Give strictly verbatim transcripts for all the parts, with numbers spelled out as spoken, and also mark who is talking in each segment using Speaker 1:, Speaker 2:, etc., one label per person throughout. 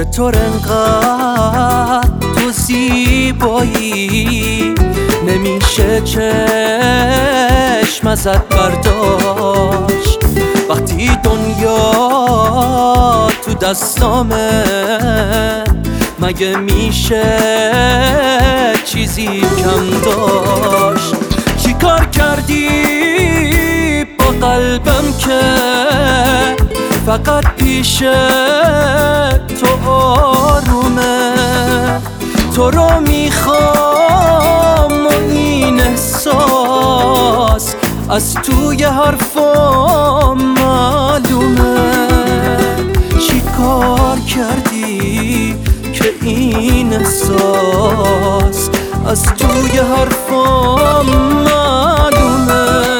Speaker 1: چطور انقدر تو زیبایی نمیشه چشم ازت برداشت وقتی دنیا تو دستامه مگه میشه چیزی کم داشت چی کار کردی با قلبم که فقط پیش تو آرومه تو رو میخوام و این احساس از توی حرفام معلومه چی کار کردی که این احساس از توی حرفام معلومه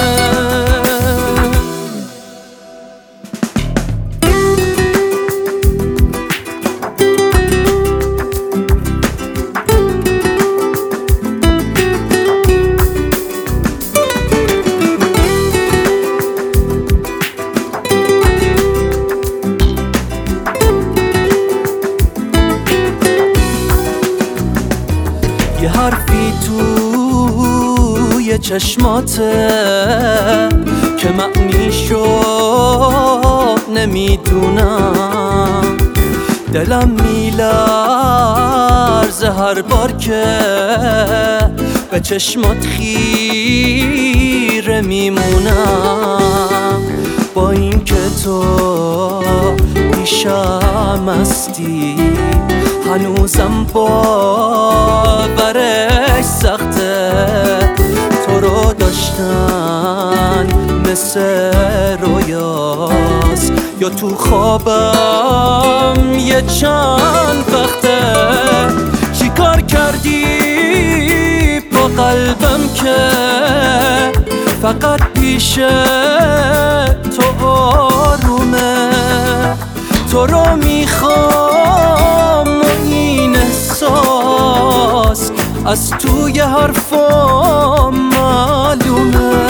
Speaker 1: یه حرفی توی چشماته که معنیشو نمیدونم دلم میلرزه هر بار که به چشمات خیره میمونم با این که تو پیشم هستی هنوزم باورش سخته تو رو داشتن مثل رویاست یا تو خوابم یه چند وقته چی کار کردی با قلبم که فقط پیش تو آرومه تو رو میخوام و این احساس از توی حرفام معلومه